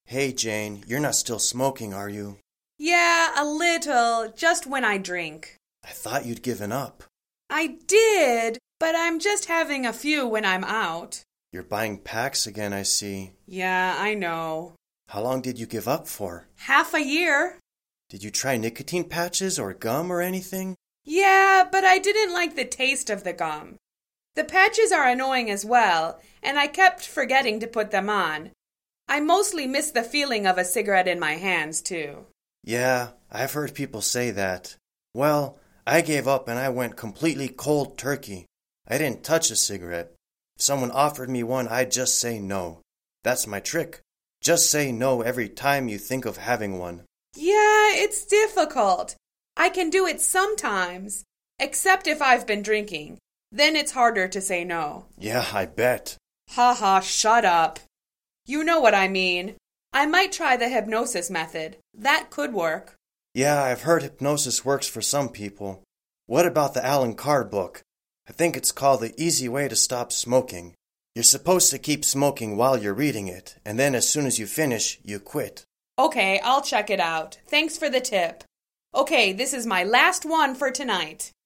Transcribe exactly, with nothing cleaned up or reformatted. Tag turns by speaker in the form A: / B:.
A: Hey, Jane, you're not still smoking, are you?
B: Yeah, a little, just when I drink.
A: I thought you'd given up.
B: I did, but I'm just having a few when I'm out.
A: You're buying packs again, I see.
B: Yeah, I know.
A: How long did you give up for?
B: Half a year.
A: Did you try nicotine patches or gum or anything?
B: Yeah, but I didn't like the taste of the gum. The patches are annoying as well, and I kept forgetting to put them on. I mostly miss the feeling of a cigarette in my hands, too.
A: Yeah, I've heard people say that. Well, I gave up and I went completely cold turkey. I didn't touch a cigarette. If someone offered me one, I'd just say no. That's my trick. Just say no every time you think of having one.
B: Yeah, it's difficult. I can do it sometimes, except if I've been drinking. Then it's harder to say no.
A: Yeah, I bet.
B: Ha ha, shut up. You know what I mean. I might try the hypnosis method. That could work.
A: Yeah, I've heard hypnosis works for some people. What about the Alan Carr book? I think it's called The Easy Way to Stop Smoking. You're supposed to keep smoking while you're reading it, and then as soon as you finish, you quit.
B: Okay, I'll check it out. Thanks for the tip. Okay, this is my last one for tonight.